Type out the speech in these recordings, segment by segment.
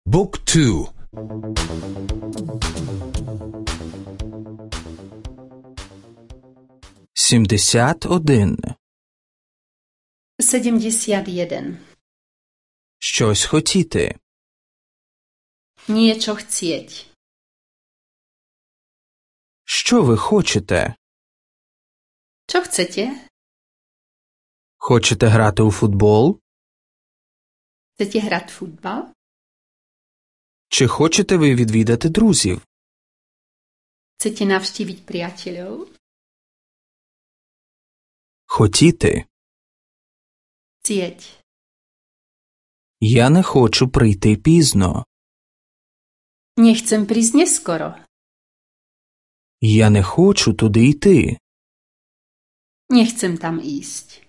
Book 2. 71. 71. Щось хотіти. Niečo chcieť. Що ви хочете? Čo chcete? Хочете грати у футбол? Chcete hrať futbal? Чи хочете ви відвідати друзів? Chcete navštíviť priateľov? Хотіти. Chcieť. Я не хочу прийти пізно. Nechcem prísť neskoro. Я не хочу туди йти. Nechcem tam ísť.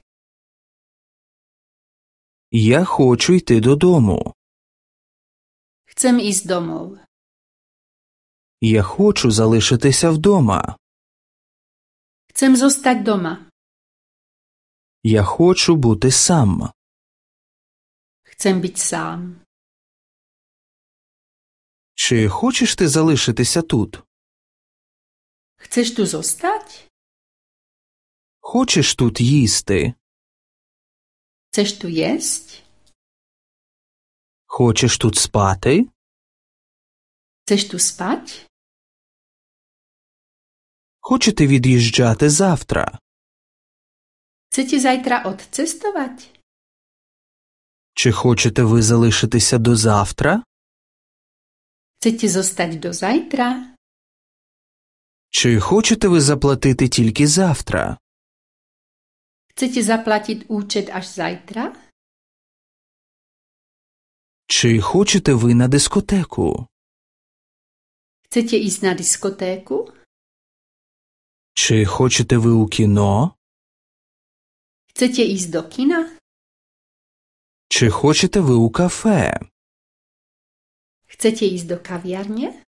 Я хочу йти додому. Chcem ísť domov. Я хочу залишитися вдома. Chcem zostať doma. Я хочу бути сам. Chcem byť sám. Чи хочеш ти залишитися тут? Chceš tu zostať? Хочеш тут їсти? Chceš tu jesť? Хочеш тут спати? Chceš tu spať? Хочете від'їжджати завтра? Chcete zajtra odcestovať? Чи хочете ви залишитися до завтра? Chcete zostať do zajtra? Чи хочете ви заплатити тільки завтра? Chcete zaplatiť účet až zajtra? Чи хочете ви на дискотеку? Chcete ísť na diskotéku? Чи хочете ви у кіно? Chcete ísť do kina? Чи хочете ви у кафе? Chcete ísť do kaviarne?